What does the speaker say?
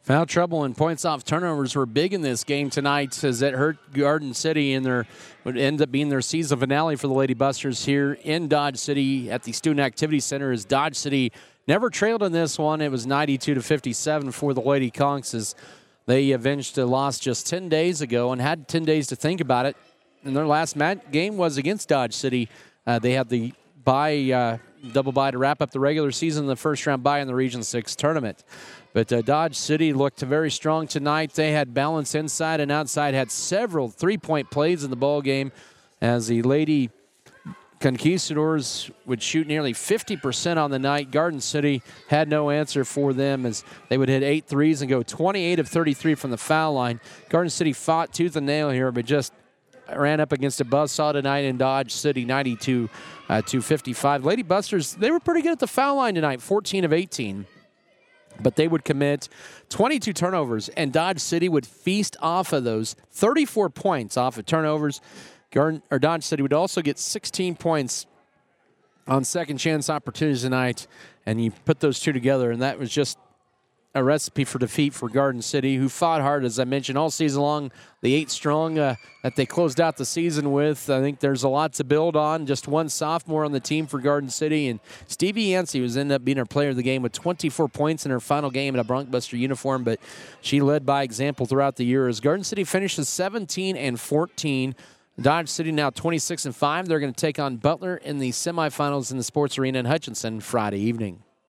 Foul trouble and points off turnovers were big in this game tonight as it hurt Garden City and would end up being their season finale for the Lady Busters here in Dodge City at the Student Activity Center as Dodge City never trailed in this one. It was 92-57 for the Lady Conks as they avenged a loss just 10 days ago and had 10 days to think about it. And their last game was against Dodge City. They had the double bye to wrap up the regular season, the first round bye in the Region 6 tournament. But Dodge City looked very strong tonight. They had balance inside and outside, had several three-point plays in the ball game as the Lady Conquistadors would shoot nearly 50% on the night. Garden City had no answer for them as they would hit 8 threes and go 28 of 33 from the foul line. Garden City fought tooth and nail here, but just ran up against a buzzsaw tonight in Dodge City, 92-55. Lady Busters, they were pretty good at the foul line tonight, 14 of 18. But they would commit 22 turnovers, and Dodge City would feast off of those 34 points off of turnovers. Dodge City would also get 16 points on second chance opportunities tonight, and you put those two together, and that was just a recipe for defeat for Garden City, who fought hard, as I mentioned, all season long. The 8 strong that they closed out the season with. I think there's a lot to build on. Just one sophomore on the team for Garden City, and Stevie Yancey was ended up being our player of the game with 24 points in her final game in a Bronkbuster uniform, but she led by example throughout the year as Garden City finishes 17-14. Dodge City now 26-5. They're going to take on Butler in the semifinals in the Sports Arena in Hutchinson Friday evening.